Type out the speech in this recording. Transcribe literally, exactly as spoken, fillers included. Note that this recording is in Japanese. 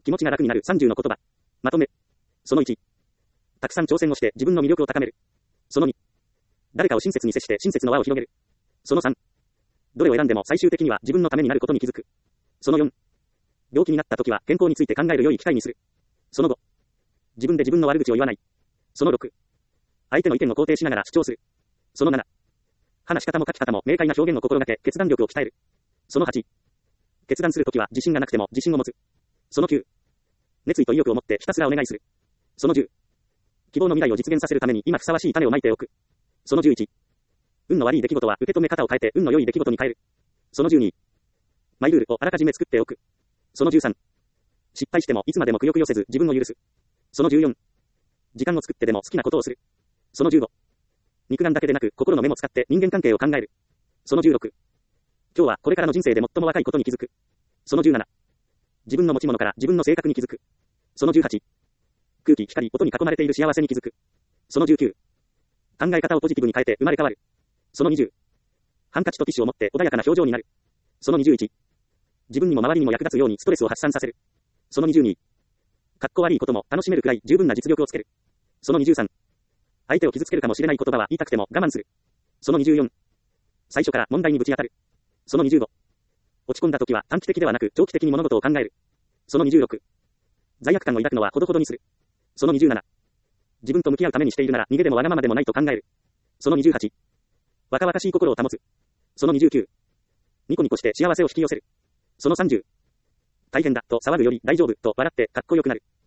気持ちが楽になるさんじゅうの言葉。まとめ。そのいち。たくさん挑戦をして自分の魅力を高める。そのに。誰かを親切に接して親切の輪を広げる。そのさん。どれを選んでも最終的には自分のためになることに気づく。そのよん。病気になった時は健康について考える良い機会にする。そのご。自分で自分の悪口を言わない。そのろく。相手の意見を肯定しながら主張する。そのなな。話し方も書き方も明快な表現を心がけ、決断力を鍛える。そのはち。決断するときは自信がなくても自信を持つ。そのきゅう。熱意と意欲を持ってひたすらお願いする。そのじゅう。希望の未来を実現させるために今ふさわしい種をまいておく。そのじゅういち。運の悪い出来事は受け止め方を変えて運の良い出来事に変える。そのじゅうに。マイルールをあらかじめ作っておく。そのじゅうさん。失敗してもいつまでもくよくよせず自分を許す。そのじゅうよん。時間を作ってでも好きなことをする。そのじゅうご。肉眼だけでなく心の目も使って人間関係を考える。そのじゅうろく。今日はこれからの人生で最も若いことに気づく。そのじゅうなな。自分の持ち物から自分の性格に気づく。そのじゅうはち。空気、光、音に囲まれている幸せに気づく。そのじゅうきゅう。考え方をポジティブに変えて生まれ変わる。そのにじゅう。ハンカチとティッシュを持って穏やかな表情になる。そのにじゅういち。自分にも周りにも役立つようにストレスを発散させる。そのにじゅうに。かっこ悪いことも楽しめるくらい十分な実力をつける。そのにじゅうさん。相手を傷つけるかもしれない言葉は言いたくても我慢する。そのにじゅうよん。最初から問題にぶち当たる。そのにじゅうご。落ち込んだ時は短期的ではなく長期的に物事を考える。そのにじゅうろく。罪悪感を抱くのはほどほどにする。そのにじゅうなな。自分と向き合うためにしているなら逃げでもわがままでもないと考える。そのにじゅうはち。若々しい心を保つ。そのにじゅうきゅう。ニコニコして幸せを引き寄せる。そのさんじゅう。大変だと騒ぐより大丈夫と笑ってかっこよくなる。